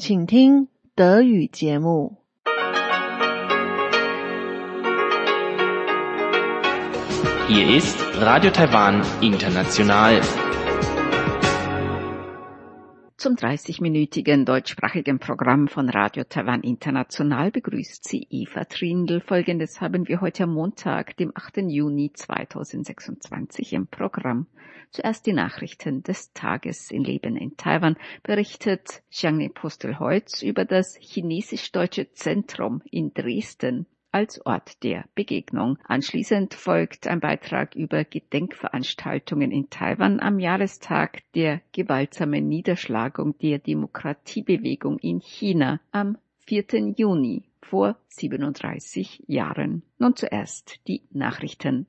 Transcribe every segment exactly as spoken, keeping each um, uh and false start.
请听德语节目。 Hier ist Radio Taiwan International. Zum dreißigminütigen deutschsprachigen Programm von Radio Taiwan International begrüßt Sie Eva Trindl. Folgendes haben wir heute am Montag, dem achten Juni zweitausendsechsundzwanzig im Programm. Zuerst die Nachrichten des Tages in Leben in Taiwan, berichtet Xiangni Postelheutz über das Chinesisch-Deutsche Zentrum in Dresden als Ort der Begegnung. Anschließend folgt ein Beitrag über Gedenkveranstaltungen in Taiwan am Jahrestag der gewaltsamen Niederschlagung der Demokratiebewegung in China am vierten Juni vor siebenunddreißig Jahren. Nun zuerst die Nachrichten.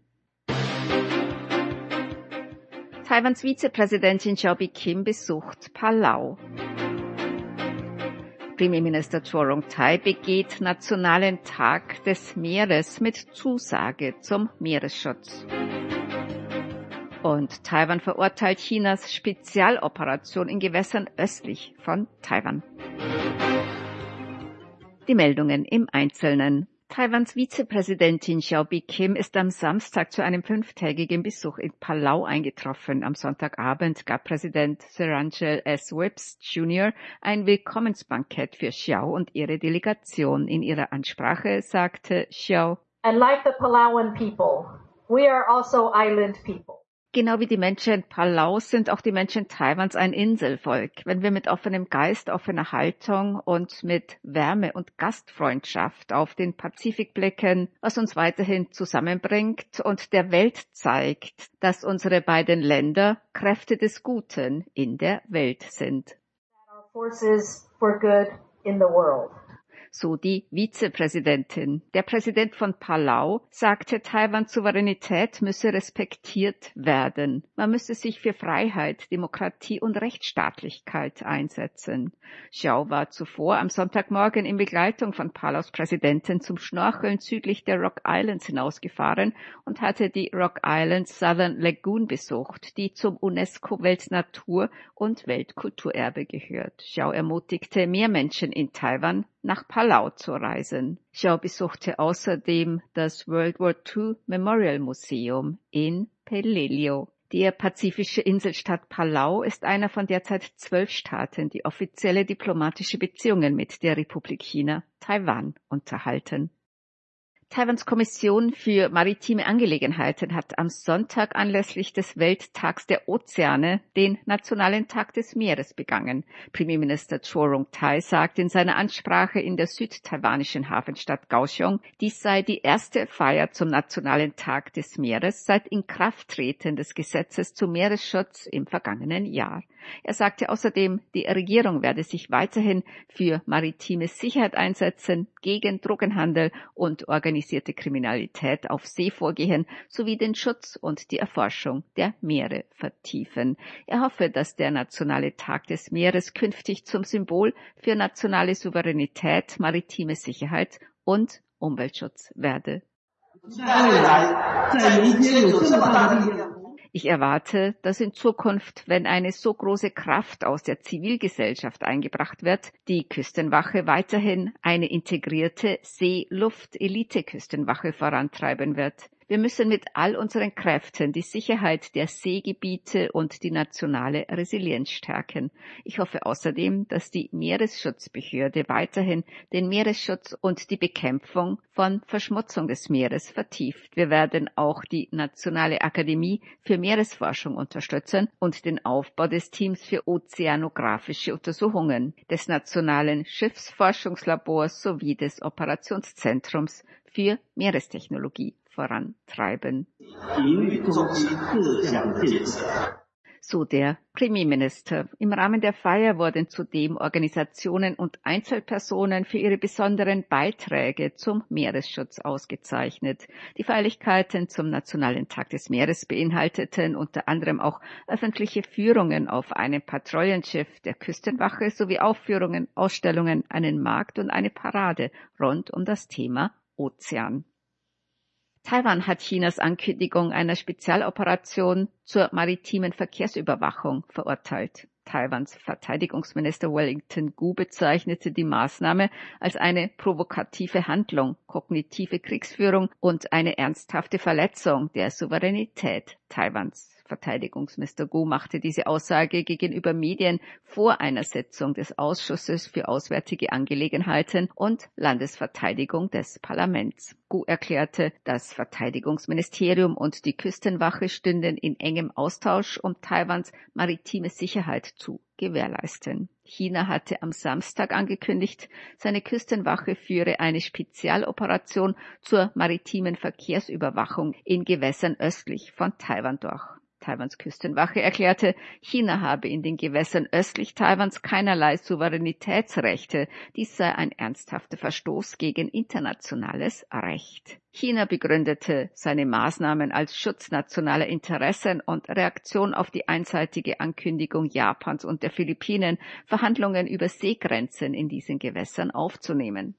Taiwans Vizepräsidentin Xiaobi Kim besucht Palau. Premierminister Cho Rong-tai begeht Nationalen Tag des Meeres mit Zusage zum Meeresschutz. Und Taiwan verurteilt Chinas Spezialoperation in Gewässern östlich von Taiwan. Die Meldungen im Einzelnen. Taiwans Vizepräsidentin Xiaobi Kim ist am Samstag zu einem fünftägigen Besuch in Palau eingetroffen. Am Sonntagabend gab Präsident Sirangel S. Whipps Junior ein Willkommensbankett für Xiao und ihre Delegation. In ihrer Ansprache sagte Xiao: And like the Palauan people, we are also island people. Genau wie die Menschen Palaus sind auch die Menschen Taiwans ein Inselvolk. Wenn wir mit offenem Geist, offener Haltung und mit Wärme und Gastfreundschaft auf den Pazifik blicken, was uns weiterhin zusammenbringt und der Welt zeigt, dass unsere beiden Länder Kräfte des Guten in der Welt sind. Our forces for good in the world. So die Vizepräsidentin. Der Präsident von Palau sagte, Taiwans Souveränität müsse respektiert werden. Man müsse sich für Freiheit, Demokratie und Rechtsstaatlichkeit einsetzen. Xiao war zuvor am Sonntagmorgen in Begleitung von Palaus Präsidentin zum Schnorcheln südlich der Rock Islands hinausgefahren und hatte die Rock Islands Southern Lagoon besucht, die zum UNESCO-Weltnatur- und Weltkulturerbe gehört. Xiao ermutigte mehr Menschen in Taiwan, nach Palau zu reisen. Xiao besuchte außerdem das World War Two Memorial Museum in Peleliu. Die pazifische Inselstadt Palau ist einer von derzeit zwölf Staaten, die offizielle diplomatische Beziehungen mit der Republik China, Taiwan, unterhalten. Taiwans Kommission für maritime Angelegenheiten hat am Sonntag anlässlich des Welttags der Ozeane den Nationalen Tag des Meeres begangen. Premierminister Cho Rong-tai sagt in seiner Ansprache in der südtaiwanischen Hafenstadt Kaohsiung, dies sei die erste Feier zum Nationalen Tag des Meeres seit Inkrafttreten des Gesetzes zum Meeresschutz im vergangenen Jahr. Er sagte außerdem, die Regierung werde sich weiterhin für maritime Sicherheit einsetzen, gegen Drogenhandel und organisierte Kriminalität auf See vorgehen, sowie den Schutz und die Erforschung der Meere vertiefen. Er hoffe, dass der Nationale Tag des Meeres künftig zum Symbol für nationale Souveränität, maritime Sicherheit und Umweltschutz werde. Ich erwarte, dass in Zukunft, wenn eine so große Kraft aus der Zivilgesellschaft eingebracht wird, die Küstenwache weiterhin eine integrierte See-Luft-Elite-Küstenwache vorantreiben wird. Wir müssen mit all unseren Kräften die Sicherheit der Seegebiete und die nationale Resilienz stärken. Ich hoffe außerdem, dass die Meeresschutzbehörde weiterhin den Meeresschutz und die Bekämpfung von Verschmutzung des Meeres vertieft. Wir werden auch die Nationale Akademie für Meeresforschung unterstützen und den Aufbau des Teams für ozeanografische Untersuchungen, des Nationalen Schiffsforschungslabors sowie des Operationszentrums für Meerestechnologie vorantreiben. So der Premierminister. Im Rahmen der Feier wurden zudem Organisationen und Einzelpersonen für ihre besonderen Beiträge zum Meeresschutz ausgezeichnet. Die Feierlichkeiten zum Nationalen Tag des Meeres beinhalteten unter anderem auch öffentliche Führungen auf einem Patrouillenschiff der Küstenwache sowie Aufführungen, Ausstellungen, einen Markt und eine Parade rund um das Thema Ozean. Taiwan hat Chinas Ankündigung einer Spezialoperation zur maritimen Verkehrsüberwachung verurteilt. Taiwans Verteidigungsminister Wellington Gu bezeichnete die Maßnahme als eine provokative Handlung, kognitive Kriegsführung und eine ernsthafte Verletzung der Souveränität Taiwans. Verteidigungsminister Gu machte diese Aussage gegenüber Medien vor einer Sitzung des Ausschusses für Auswärtige Angelegenheiten und Landesverteidigung des Parlaments. Gu erklärte, das Verteidigungsministerium und die Küstenwache stünden in engem Austausch, um Taiwans maritime Sicherheit zu gewährleisten. China hatte am Samstag angekündigt, seine Küstenwache führe eine Spezialoperation zur maritimen Verkehrsüberwachung in Gewässern östlich von Taiwan durch. Taiwans Küstenwache erklärte, China habe in den Gewässern östlich Taiwans keinerlei Souveränitätsrechte. Dies sei ein ernsthafter Verstoß gegen internationales Recht. China begründete seine Maßnahmen als Schutz nationaler Interessen und Reaktion auf die einseitige Ankündigung Japans und der Philippinen, Verhandlungen über Seegrenzen in diesen Gewässern aufzunehmen.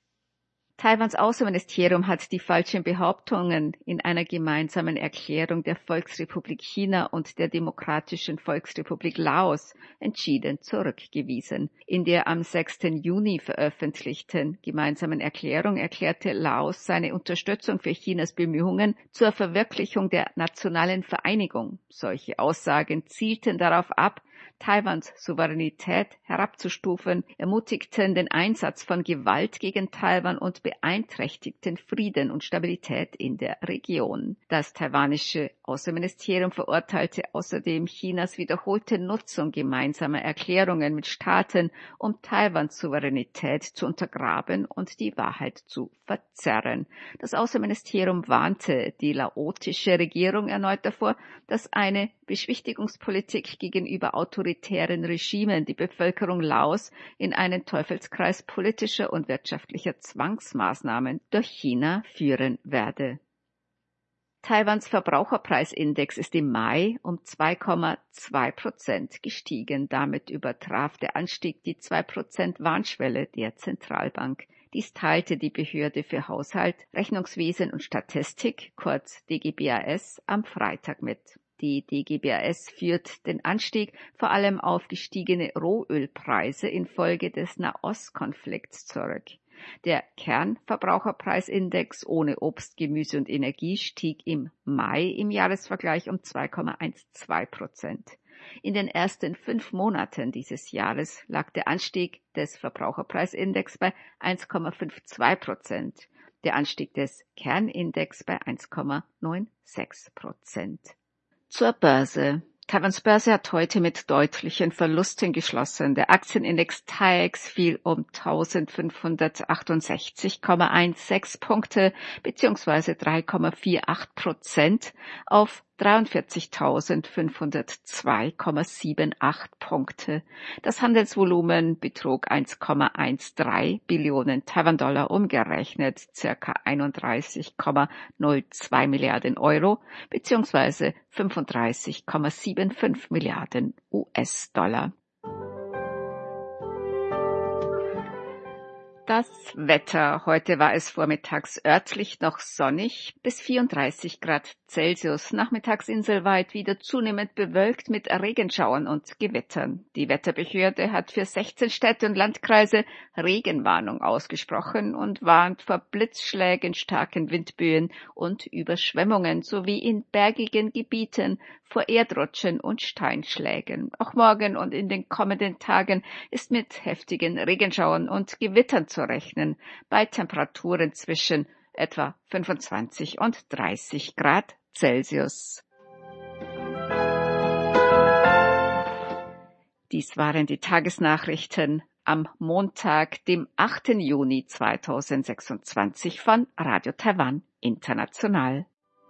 Taiwans Außenministerium hat die falschen Behauptungen in einer gemeinsamen Erklärung der Volksrepublik China und der Demokratischen Volksrepublik Laos entschieden zurückgewiesen. In der am sechsten Juni veröffentlichten gemeinsamen Erklärung erklärte Laos seine Unterstützung für Chinas Bemühungen zur Verwirklichung der nationalen Vereinigung. Solche Aussagen zielten darauf ab, Taiwans Souveränität herabzustufen, ermutigten den Einsatz von Gewalt gegen Taiwan und beeinträchtigten Frieden und Stabilität in der Region. Das taiwanische Außenministerium verurteilte außerdem Chinas wiederholte Nutzung gemeinsamer Erklärungen mit Staaten, um Taiwans Souveränität zu untergraben und die Wahrheit zu verzerren. Das Außenministerium warnte die laotische Regierung erneut davor, dass eine Beschwichtigungspolitik gegenüber autoritären Regimen die Bevölkerung Laos in einen Teufelskreis politischer und wirtschaftlicher Zwangsmaßnahmen durch China führen werde. Taiwans Verbraucherpreisindex ist im Mai um zwei Komma zwei Prozent gestiegen. Damit übertraf der Anstieg die zwei Prozent Warnschwelle der Zentralbank. Dies teilte die Behörde für Haushalt, Rechnungswesen und Statistik, kurz D G B A S, am Freitag mit. Die D G B A S führt den Anstieg vor allem auf gestiegene Rohölpreise infolge des Nahostkonflikts zurück. Der Kernverbraucherpreisindex ohne Obst, Gemüse und Energie stieg im Mai im Jahresvergleich um zwei Komma zwölf Prozent. In den ersten fünf Monaten dieses Jahres lag der Anstieg des Verbraucherpreisindex bei eins Komma zweiundfünfzig Prozent, der Anstieg des Kernindex bei eins Komma sechsundneunzig Prozent. Zur Börse. Taiwans Börse hat heute mit deutlichen Verlusten geschlossen. Der Aktienindex T A I E X fiel um eintausendfünfhundertachtundsechzig Komma sechzehn Punkte bzw. drei Komma achtzehn Prozent auf dreiundvierzigtausendfünfhundertzwei Komma achtundsiebzig Punkte. Das Handelsvolumen betrug eins Komma dreizehn Billionen Taiwan-Dollar, umgerechnet circa einunddreißig Komma null zwei Milliarden Euro bzw. fünfunddreißig Komma fünfundsiebzig Milliarden U S-Dollar. Das Wetter. Heute war es vormittags örtlich noch sonnig bis vierunddreißig Grad Celsius. Nachmittags inselweit wieder zunehmend bewölkt mit Regenschauern und Gewittern. Die Wetterbehörde hat für sechzehn Städte und Landkreise Regenwarnung ausgesprochen und warnt vor Blitzschlägen, starken Windböen und Überschwemmungen sowie in bergigen Gebieten vor Erdrutschen und Steinschlägen. Auch morgen und in den kommenden Tagen ist mit heftigen Regenschauern und Gewittern zu rechnen, bei Temperaturen zwischen etwa fünfundzwanzig und dreißig Grad Celsius. Dies waren die Tagesnachrichten am Montag, dem achten Juni zweitausendsechsundzwanzig von Radio Taiwan International.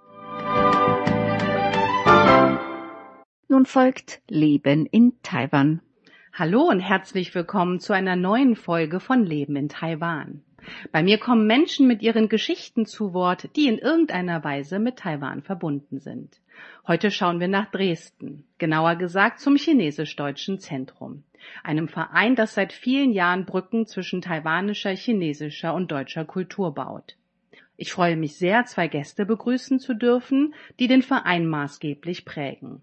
Nun folgt Leben in Taiwan. Hallo und herzlich willkommen zu einer neuen Folge von Leben in Taiwan. Bei mir kommen Menschen mit ihren Geschichten zu Wort, die in irgendeiner Weise mit Taiwan verbunden sind. Heute schauen wir nach Dresden, genauer gesagt zum Chinesisch-Deutschen Zentrum, einem Verein, das seit vielen Jahren Brücken zwischen taiwanischer, chinesischer und deutscher Kultur baut. Ich freue mich sehr, zwei Gäste begrüßen zu dürfen, die den Verein maßgeblich prägen.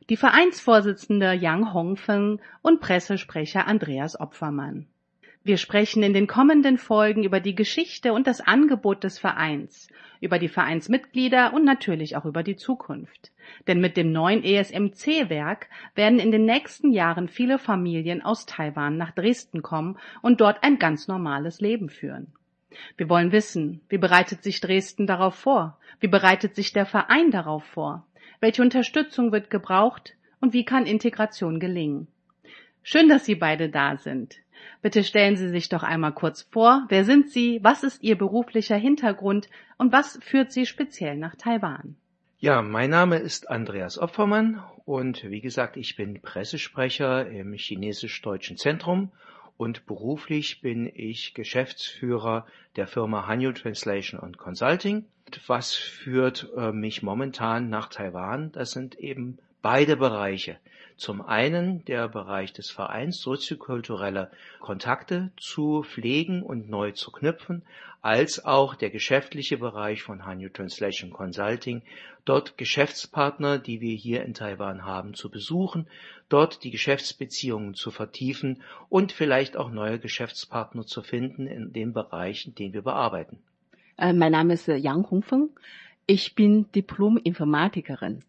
die Vereinsvorsitzende Yang Hongfeng und Pressesprecher Andreas Opfermann. Wir sprechen in den kommenden Folgen über die Geschichte und das Angebot des Vereins, über die Vereinsmitglieder und natürlich auch über die Zukunft. Denn mit dem neuen E S M C-Werk werden in den nächsten Jahren viele Familien aus Taiwan nach Dresden kommen und dort ein ganz normales Leben führen. Wir wollen wissen, wie bereitet sich Dresden darauf vor? Wie bereitet sich der Verein darauf vor? Welche Unterstützung wird gebraucht und wie kann Integration gelingen? Schön, dass Sie beide da sind. Bitte stellen Sie sich doch einmal kurz vor. Wer sind Sie? Was ist Ihr beruflicher Hintergrund? Und was führt Sie speziell nach Taiwan? Ja, mein Name ist Andreas Opfermann und wie gesagt, ich bin Pressesprecher im Chinesisch-Deutschen Zentrum und beruflich bin ich Geschäftsführer der Firma Hanyu Translation and Consulting. Was führt äh, mich momentan nach Taiwan? Das sind eben beide Bereiche. Zum einen der Bereich des Vereins, soziokulturelle Kontakte zu pflegen und neu zu knüpfen, als auch der geschäftliche Bereich von Hanyu Translation Consulting, dort Geschäftspartner, die wir hier in Taiwan haben, zu besuchen, dort die Geschäftsbeziehungen zu vertiefen und vielleicht auch neue Geschäftspartner zu finden in den Bereichen, den wir bearbeiten. Äh, mein Name ist Yang Hongfeng. Ich bin Diplom-Informatikerin.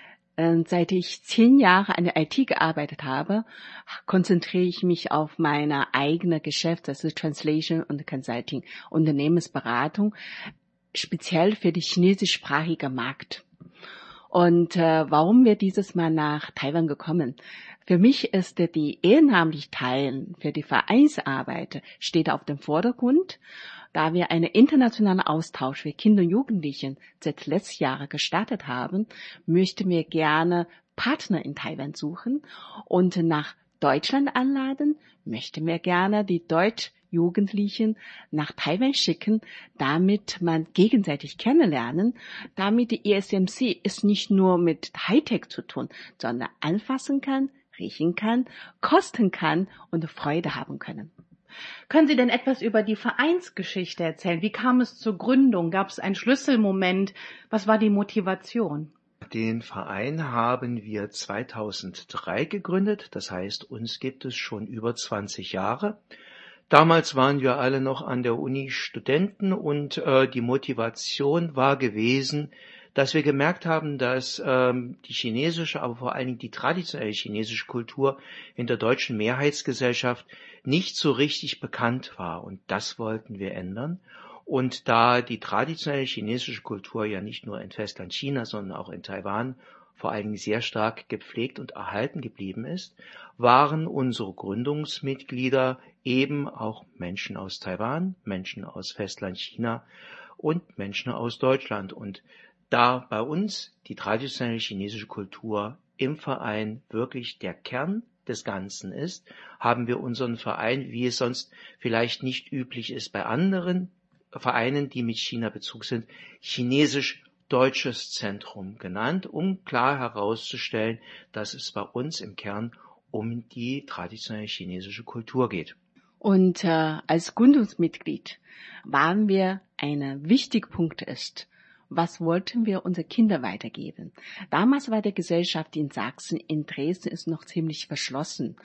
Seit ich zehn Jahre an der I T gearbeitet habe, konzentriere ich mich auf meine eigene Geschäft, also Translation und Consulting, Unternehmensberatung, speziell für die chinesischsprachige Markt. Und äh, warum wir dieses Mal nach Taiwan gekommen? Für mich ist äh, die ehrenamtliche Teilen für die Vereinsarbeit steht auf dem Vordergrund. Da wir einen internationalen Austausch für Kinder und Jugendlichen seit letzten Jahren gestartet haben, möchten wir gerne Partner in Taiwan suchen und nach Deutschland anladen, möchten wir gerne die Deutsch-Jugendlichen nach Taiwan schicken, damit man gegenseitig kennenlernen, damit die E S M C es nicht nur mit Hightech zu tun, sondern anfassen kann, riechen kann, kosten kann und Freude haben können. Können Sie denn etwas über die Vereinsgeschichte erzählen? Wie kam es zur Gründung? Gab es einen Schlüsselmoment? Was war die Motivation? Den Verein haben wir zweitausenddrei gegründet, das heißt, uns gibt es schon über zwanzig Jahre. Damals waren wir alle noch an der Uni Studenten und äh, die Motivation war gewesen, dass wir gemerkt haben, dass ähm, die chinesische, aber vor allen Dingen die traditionelle chinesische Kultur in der deutschen Mehrheitsgesellschaft nicht so richtig bekannt war. Und das wollten wir ändern. Und da die traditionelle chinesische Kultur ja nicht nur in Festland China, sondern auch in Taiwan vor allen Dingen sehr stark gepflegt und erhalten geblieben ist, waren unsere Gründungsmitglieder eben auch Menschen aus Taiwan, Menschen aus Festland China und Menschen aus Deutschland. Und da bei uns die traditionelle chinesische Kultur im Verein wirklich der Kern des Ganzen ist, haben wir unseren Verein, wie es sonst vielleicht nicht üblich ist bei anderen Vereinen, die mit China Bezug sind, Chinesisch-Deutsches Zentrum genannt, um klar herauszustellen, dass es bei uns im Kern um die traditionelle chinesische Kultur geht. Und äh, als Gründungsmitglied waren wir, ein wichtiger Punkt ist, was wollten wir unseren Kindern weitergeben? Damals war die Gesellschaft in Sachsen, in Dresden ist noch ziemlich verschlossen.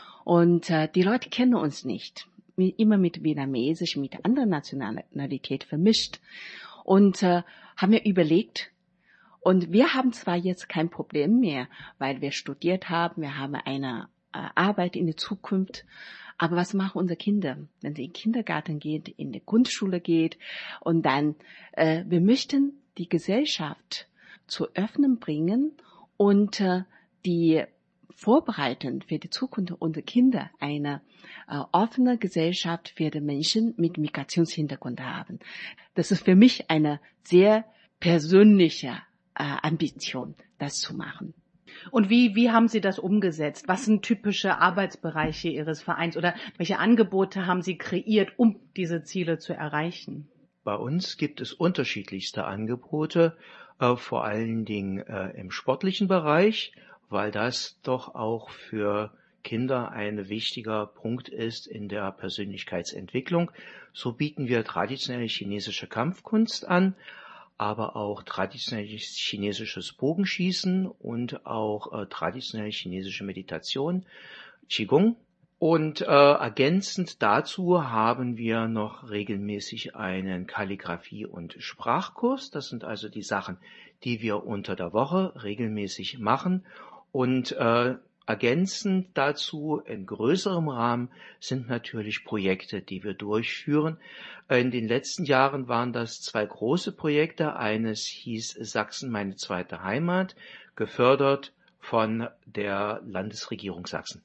Und äh, die Leute kennen uns nicht. Immer mit Vietnamesisch, mit anderer Nationalität vermischt. Und äh, haben wir überlegt, und wir haben zwar jetzt kein Problem mehr, weil wir studiert haben, wir haben eine äh, Arbeit in der Zukunft, aber was machen unsere Kinder, wenn sie in den Kindergarten geht, in die Grundschule geht und dann, äh, wir möchten die Gesellschaft zu öffnen bringen und äh, die vorbereiten für die Zukunft unserer Kinder eine äh, offene Gesellschaft für die Menschen mit Migrationshintergrund haben. Das ist für mich eine sehr persönliche äh, Ambition, das zu machen. Und wie, wie haben Sie das umgesetzt? Was sind typische Arbeitsbereiche Ihres Vereins oder welche Angebote haben Sie kreiert, um diese Ziele zu erreichen? Bei uns gibt es unterschiedlichste Angebote, äh, vor allen Dingen äh, im sportlichen Bereich, weil das doch auch für Kinder ein wichtiger Punkt ist in der Persönlichkeitsentwicklung. So bieten wir traditionelle chinesische Kampfkunst an, aber auch traditionelles chinesisches Bogenschießen und auch äh, traditionelle chinesische Meditation, Qigong. Und äh, ergänzend dazu haben wir noch regelmäßig einen Kalligraphie- und Sprachkurs. Das sind also die Sachen, die wir unter der Woche regelmäßig machen. Und äh, ergänzend dazu in größerem Rahmen sind natürlich Projekte, die wir durchführen. In den letzten Jahren waren das zwei große Projekte. Eines hieß Sachsen, meine zweite Heimat, gefördert von der Landesregierung Sachsen.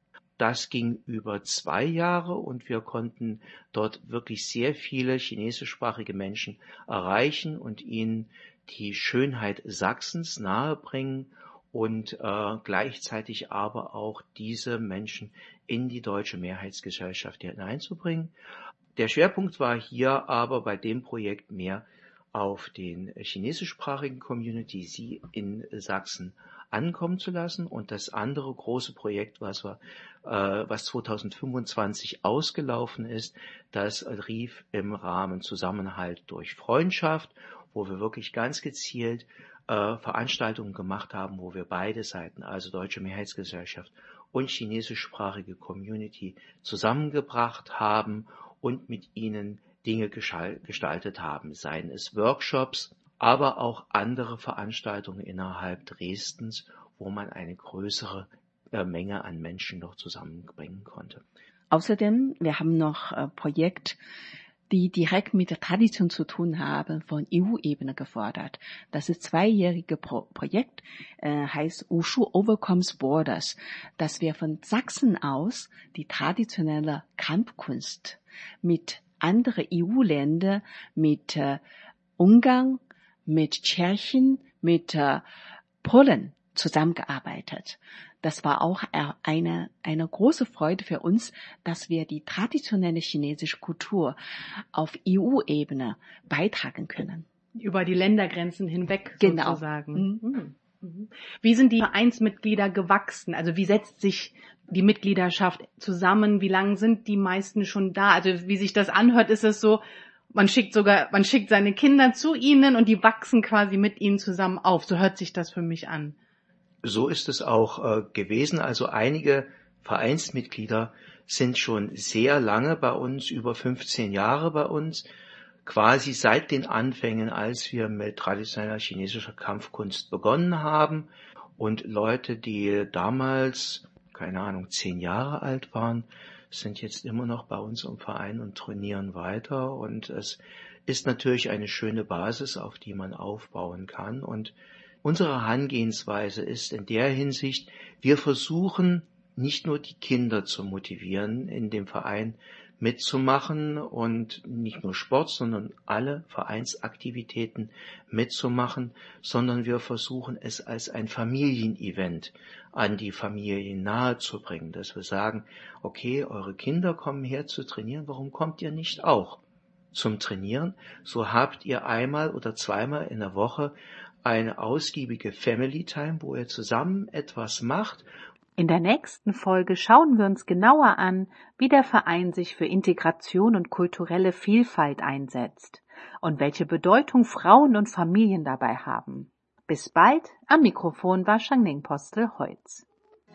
Das ging über zwei Jahre und wir konnten dort wirklich sehr viele chinesischsprachige Menschen erreichen und ihnen die Schönheit Sachsens nahebringen und äh, gleichzeitig aber auch diese Menschen in die deutsche Mehrheitsgesellschaft hineinzubringen. Der Schwerpunkt war hier aber bei dem Projekt mehr auf den chinesischsprachigen Community, sie in Sachsen ankommen zu lassen. Und das andere große Projekt, was, wir, äh, was zwanzig fünfundzwanzig ausgelaufen ist, das rief im Rahmen Zusammenhalt durch Freundschaft, wo wir wirklich ganz gezielt äh, Veranstaltungen gemacht haben, wo wir beide Seiten, also Deutsche Mehrheitsgesellschaft und chinesischsprachige Community, zusammengebracht haben und mit ihnen Dinge gestaltet haben, seien es Workshops, aber auch andere Veranstaltungen innerhalb Dresdens, wo man eine größere äh, Menge an Menschen noch zusammenbringen konnte. Außerdem, wir haben noch ein Projekt, die direkt mit der Tradition zu tun haben, von E U-Ebene gefordert. Das ist ein zweijähriges Pro- Projekt, äh, heißt Wushu Overcomes Borders, dass wir von Sachsen aus die traditionelle Kampfkunst mit anderen E U-Ländern, mit äh, Ungarn, mit Tschechien, mit äh, Polen zusammengearbeitet. Das war auch eine, eine große Freude für uns, dass wir die traditionelle chinesische Kultur auf E U-Ebene beitragen können. Über die Ländergrenzen hinweg Genau. sozusagen. Mhm. Mhm. Wie sind die Vereinsmitglieder gewachsen? Also wie setzt sich die Mitgliedschaft zusammen? Wie lange sind die meisten schon da? Also wie sich das anhört, ist es so, man schickt sogar, man schickt seine Kinder zu ihnen und die wachsen quasi mit ihnen zusammen auf. So hört sich das für mich an. So ist es auch äh, gewesen. Also einige Vereinsmitglieder sind schon sehr lange bei uns, über fünfzehn Jahre bei uns, quasi seit den Anfängen, als wir mit traditioneller chinesischer Kampfkunst begonnen haben. Und Leute, die damals, keine Ahnung, zehn Jahre alt waren, sind jetzt immer noch bei uns im Verein und trainieren weiter. Und es ist natürlich eine schöne Basis, auf die man aufbauen kann. Und unsere Herangehensweise ist in der Hinsicht, wir versuchen nicht nur die Kinder zu motivieren, in dem Verein mitzumachen und nicht nur Sport, sondern alle Vereinsaktivitäten mitzumachen, sondern wir versuchen es als ein Familienevent an die Familien nahezubringen, dass wir sagen, okay, eure Kinder kommen her zu trainieren, warum kommt ihr nicht auch zum Trainieren? So habt ihr einmal oder zweimal in der Woche eine ausgiebige Family Time, wo ihr zusammen etwas macht. In der nächsten Folge schauen wir uns genauer an, wie der Verein sich für Integration und kulturelle Vielfalt einsetzt und welche Bedeutung Frauen und Familien dabei haben. Bis bald, am Mikrofon war Shangning Postel Holz.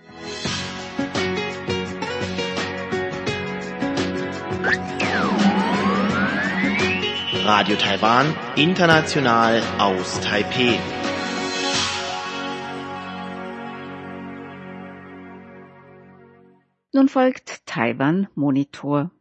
Radio Taiwan, international aus Taipeh. Nun folgt Taiwan Monitor.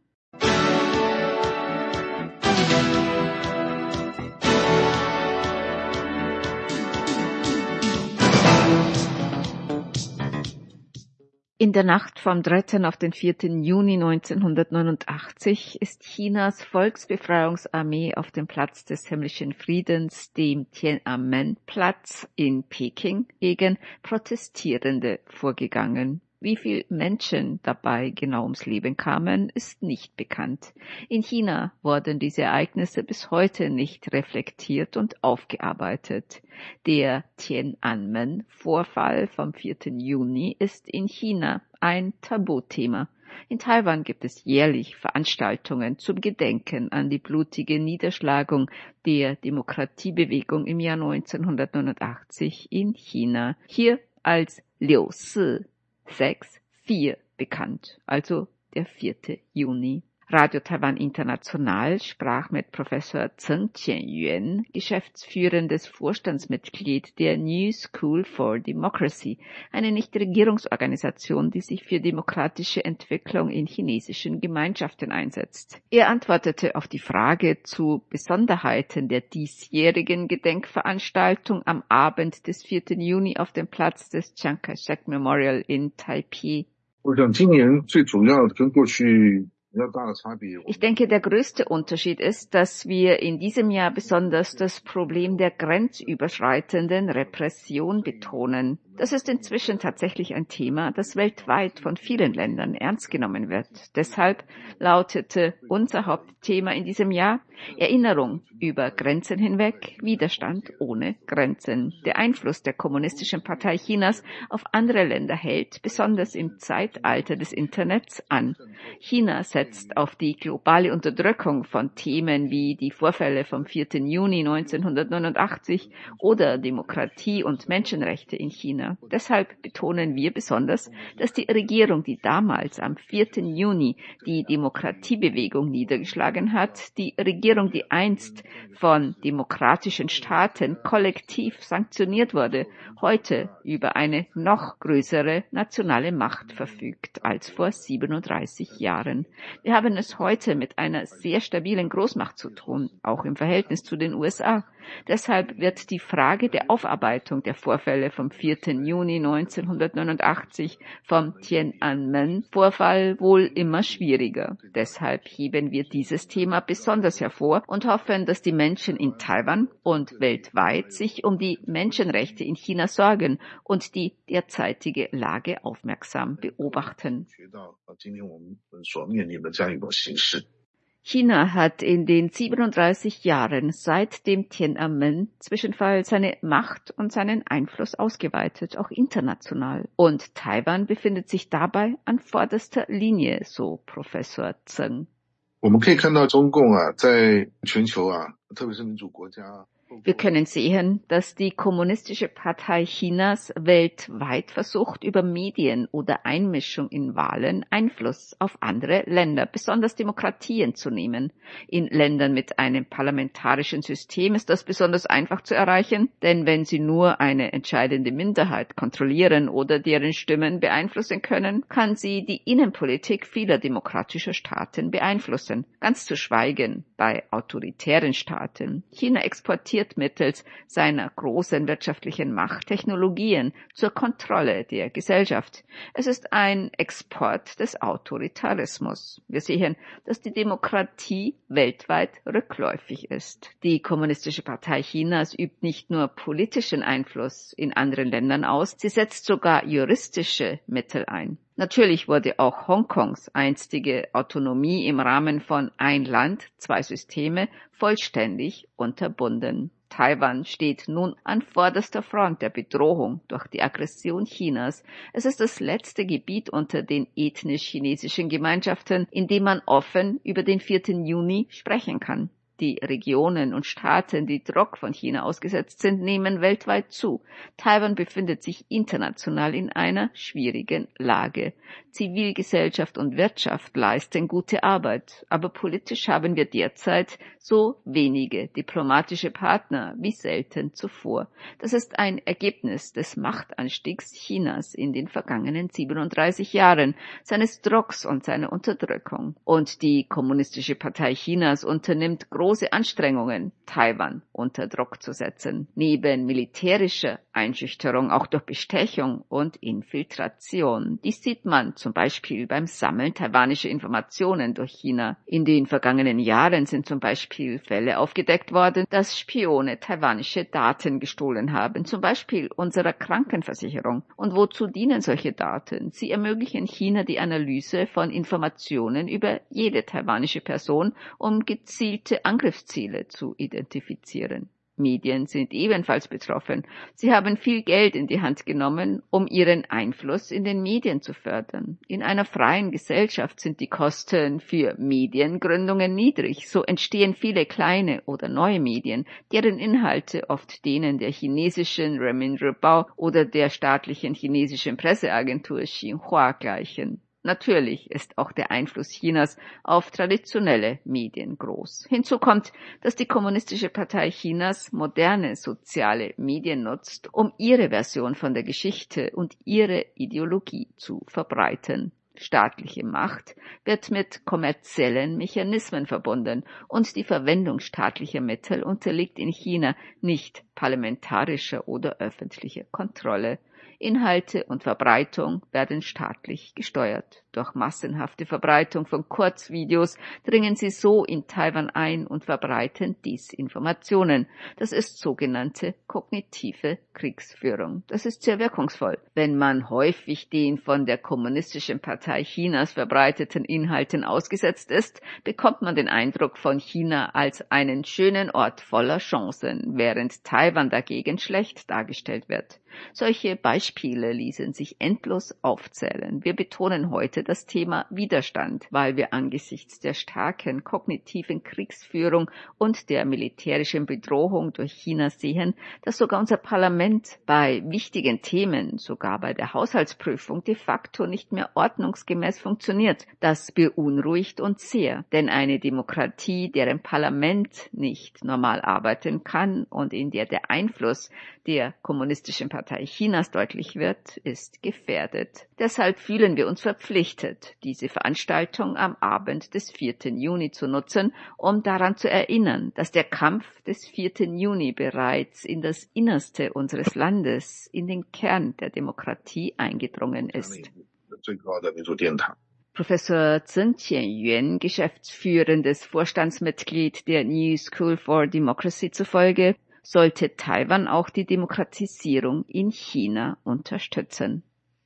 In der Nacht vom dritten auf den vierten Juni neunzehnhundertneunundachtzig ist Chinas Volksbefreiungsarmee auf dem Platz des himmlischen Friedens, dem Tiananmen-Platz in Peking, gegen Protestierende vorgegangen. Wie viele Menschen dabei genau ums Leben kamen, ist nicht bekannt. In China wurden diese Ereignisse bis heute nicht reflektiert und aufgearbeitet. Der Tiananmen-Vorfall vom vierten Juni ist in China ein Tabuthema. In Taiwan gibt es jährlich Veranstaltungen zum Gedenken an die blutige Niederschlagung der Demokratiebewegung im Jahr neunzehnhundertneunundachtzig in China, hier als Liu Si sechs vier bekannt, also der vierte Juni. Radio Taiwan International sprach mit Professor Zeng Qianyuan, geschäftsführendes Vorstandsmitglied der New School for Democracy, eine Nichtregierungsorganisation, die sich für demokratische Entwicklung in chinesischen Gemeinschaften einsetzt. Er antwortete auf die Frage zu Besonderheiten der diesjährigen Gedenkveranstaltung am Abend des vierten Juni auf dem Platz des Chiang Kai-shek Memorial in Taipei. 我想今年最主要跟过去 Ich denke, der größte Unterschied ist, dass wir in diesem Jahr besonders das Problem der grenzüberschreitenden Repression betonen. Das ist inzwischen tatsächlich ein Thema, das weltweit von vielen Ländern ernst genommen wird. Deshalb lautete unser Hauptthema in diesem Jahr Erinnerung über Grenzen hinweg, Widerstand ohne Grenzen. Der Einfluss der Kommunistischen Partei Chinas auf andere Länder hält, besonders im Zeitalter des Internets, an. China setzt auf die globale Unterdrückung von Themen wie die Vorfälle vom vierten Juni neunzehnhundertneunundachtzig oder Demokratie und Menschenrechte in China. Deshalb betonen wir besonders, dass die Regierung, die damals am vierten Juni die Demokratiebewegung niedergeschlagen hat, die Regierung, die einst von demokratischen Staaten kollektiv sanktioniert wurde, heute über eine noch größere nationale Macht verfügt als vor siebenunddreißig Jahren. Wir haben es heute mit einer sehr stabilen Großmacht zu tun, auch im Verhältnis zu den U S A. Deshalb wird die Frage der Aufarbeitung der Vorfälle vom vierten Juni neunzehnhundertneunundachtzig, vom Tiananmen-Vorfall wohl immer schwieriger. Deshalb heben wir dieses Thema besonders hervor und hoffen, dass die Menschen in Taiwan und weltweit sich um die Menschenrechte in China sorgen und die derzeitige Lage aufmerksam beobachten. China hat in den siebenunddreißig Jahren seit dem Tiananmen-Zwischenfall seine Macht und seinen Einfluss ausgeweitet, auch international. Und Taiwan befindet sich dabei an vorderster Linie, so Professor Zeng. 我们可以看到中共啊，在全球啊，特别是民主国家 Wir können sehen, dass die Kommunistische Partei Chinas weltweit versucht, über Medien oder Einmischung in Wahlen Einfluss auf andere Länder, besonders Demokratien, zu nehmen. In Ländern mit einem parlamentarischen System ist das besonders einfach zu erreichen, denn wenn sie nur eine entscheidende Minderheit kontrollieren oder deren Stimmen beeinflussen können, kann sie die Innenpolitik vieler demokratischer Staaten beeinflussen, ganz zu schweigen bei autoritären Staaten. China exportiert mittels seiner großen wirtschaftlichen Macht Technologien zur Kontrolle der Gesellschaft. Es ist ein Export des Autoritarismus. Wir sehen, dass die Demokratie weltweit rückläufig ist. Die Kommunistische Partei Chinas übt nicht nur politischen Einfluss in anderen Ländern aus, sie setzt sogar juristische Mittel ein. Natürlich wurde auch Hongkongs einstige Autonomie im Rahmen von Ein Land, zwei Systeme vollständig unterbunden. Taiwan steht nun an vorderster Front der Bedrohung durch die Aggression Chinas. Es ist das letzte Gebiet unter den ethnisch chinesischen Gemeinschaften, in dem man offen über den vierten Juni sprechen kann. Die Regionen und Staaten, die Druck von China ausgesetzt sind, nehmen weltweit zu. Taiwan befindet sich international in einer schwierigen Lage. Zivilgesellschaft und Wirtschaft leisten gute Arbeit, aber politisch haben wir derzeit so wenige diplomatische Partner wie selten zuvor. Das ist ein Ergebnis des Machtanstiegs Chinas in den vergangenen siebenunddreißig Jahren, seines Drucks und seiner Unterdrückung. Und die Kommunistische Partei Chinas unternimmt große Anstrengungen, Taiwan unter Druck zu setzen. Neben militärischer Einschüchterung auch durch Bestechung und Infiltration. Dies sieht man zum Beispiel beim Sammeln taiwanischer Informationen durch China. In den vergangenen Jahren sind zum Beispiel Fälle aufgedeckt worden, dass Spione taiwanische Daten gestohlen haben, zum Beispiel unserer Krankenversicherung. Und wozu dienen solche Daten? Sie ermöglichen China die Analyse von Informationen über jede taiwanische Person, um gezielte Angriffsziele zu identifizieren. Medien sind ebenfalls betroffen. Sie haben viel Geld in die Hand genommen, um ihren Einfluss in den Medien zu fördern. In einer freien Gesellschaft sind die Kosten für Mediengründungen niedrig. So entstehen viele kleine oder neue Medien, deren Inhalte oft denen der chinesischen Renmin日报oder der staatlichen chinesischen Presseagentur Xinhua gleichen. Natürlich ist auch der Einfluss Chinas auf traditionelle Medien groß. Hinzu kommt, dass die Kommunistische Partei Chinas moderne soziale Medien nutzt, um ihre Version von der Geschichte und ihre Ideologie zu verbreiten. Staatliche Macht wird mit kommerziellen Mechanismen verbunden und die Verwendung staatlicher Mittel unterliegt in China nicht parlamentarischer oder öffentlicher Kontrolle. Inhalte und Verbreitung werden staatlich gesteuert. Durch massenhafte Verbreitung von Kurzvideos dringen sie so in Taiwan ein und verbreiten Desinformationen. Das ist sogenannte kognitive Kriegsführung. Das ist sehr wirkungsvoll. Wenn man häufig den von der Kommunistischen Partei Chinas verbreiteten Inhalten ausgesetzt ist, bekommt man den Eindruck von China als einen schönen Ort voller Chancen, während Taiwan dagegen schlecht dargestellt wird. Solche Beispiele ließen sich endlos aufzählen. Wir betonen heute das Thema Widerstand, weil wir angesichts der starken kognitiven Kriegsführung und der militärischen Bedrohung durch China sehen, dass sogar unser Parlament bei wichtigen Themen, sogar bei der Haushaltsprüfung, de facto nicht mehr ordnungsgemäß funktioniert. Das beunruhigt uns sehr, denn eine Demokratie, deren Parlament nicht normal arbeiten kann und in der der Einfluss der Kommunistischen Partei Chinas deutlich wird, ist gefährdet. Deshalb fühlen wir uns verpflichtet, diese Veranstaltung am Abend des vierten Juni zu nutzen, um daran zu erinnern, dass der Kampf des vierten Juni bereits in das Innerste unseres Landes, in den Kern der Demokratie eingedrungen ist. Professor Zheng Qianyuan, geschäftsführendes Vorstandsmitglied der New School for Democracy zufolge, sollte Taiwan auch die Demokratisierung in China unterstützen.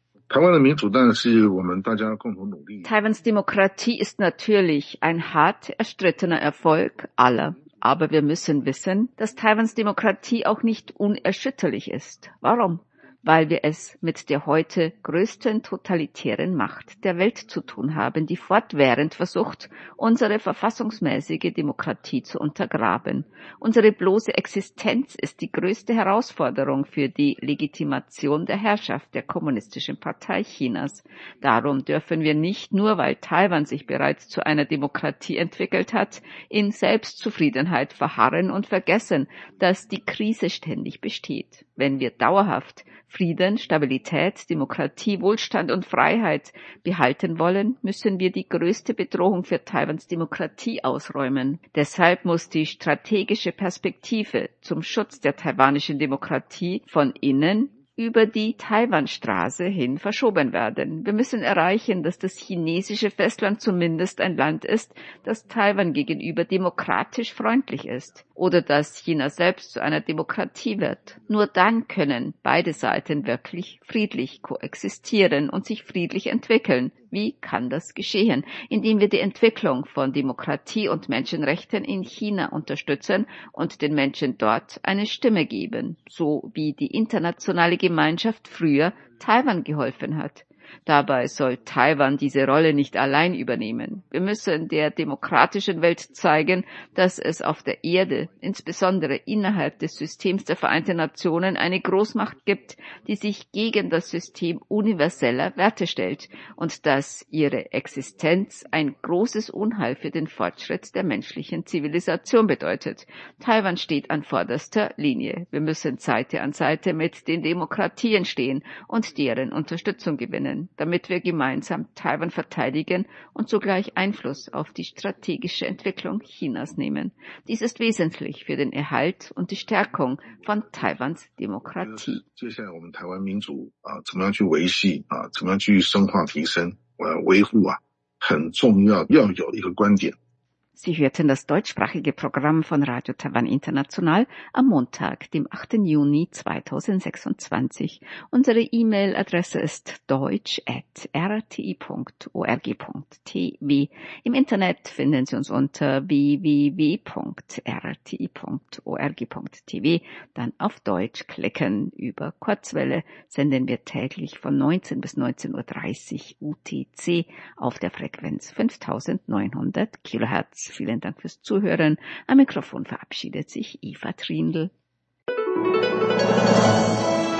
Taiwans Demokratie ist natürlich ein hart erstrittener Erfolg aller. Aber wir müssen wissen, dass Taiwans Demokratie auch nicht unerschütterlich ist. Warum? Weil wir es mit der heute größten totalitären Macht der Welt zu tun haben, die fortwährend versucht, unsere verfassungsmäßige Demokratie zu untergraben. Unsere bloße Existenz ist die größte Herausforderung für die Legitimation der Herrschaft der Kommunistischen Partei Chinas. Darum dürfen wir nicht nur, weil Taiwan sich bereits zu einer Demokratie entwickelt hat, in Selbstzufriedenheit verharren und vergessen, dass die Krise ständig besteht. Wenn wir dauerhaft Frieden, Stabilität, Demokratie, Wohlstand und Freiheit behalten wollen, müssen wir die größte Bedrohung für Taiwans Demokratie ausräumen. Deshalb muss die strategische Perspektive zum Schutz der taiwanischen Demokratie von innen über die Taiwanstraße hin verschoben werden. Wir müssen erreichen, dass das chinesische Festland zumindest ein Land ist, das Taiwan gegenüber demokratisch freundlich ist, oder dass China selbst zu einer Demokratie wird. Nur dann können beide Seiten wirklich friedlich koexistieren und sich friedlich entwickeln. Wie kann das geschehen? Indem wir die Entwicklung von Demokratie und Menschenrechten in China unterstützen und den Menschen dort eine Stimme geben, so wie die internationale Gemeinschaft früher Taiwan geholfen hat. Dabei soll Taiwan diese Rolle nicht allein übernehmen. Wir müssen der demokratischen Welt zeigen, dass es auf der Erde, insbesondere innerhalb des Systems der Vereinten Nationen, eine Großmacht gibt, die sich gegen das System universeller Werte stellt und dass ihre Existenz ein großes Unheil für den Fortschritt der menschlichen Zivilisation bedeutet. Taiwan steht an vorderster Linie. Wir müssen Seite an Seite mit den Demokratien stehen und deren Unterstützung gewinnen, damit wir gemeinsam Taiwan verteidigen und zugleich Einfluss auf die strategische Entwicklung Chinas nehmen. Dies ist wesentlich für den Erhalt und die Stärkung von Taiwans Demokratie. Sie hörten das deutschsprachige Programm von Radio Taiwan International am Montag, dem achten Juni zweitausendsechsundzwanzig. Unsere E-Mail-Adresse ist deutsch at r t i punkt org punkt t v. Im Internet finden Sie uns unter w w w punkt r t i punkt org punkt t v. Dann auf Deutsch klicken. Über Kurzwelle senden wir täglich von neunzehn bis neunzehn Uhr dreißig U T C auf der Frequenz fünftausendneunhundert Kilohertz. Vielen Dank fürs Zuhören. Am Mikrofon verabschiedet sich Eva Trindl.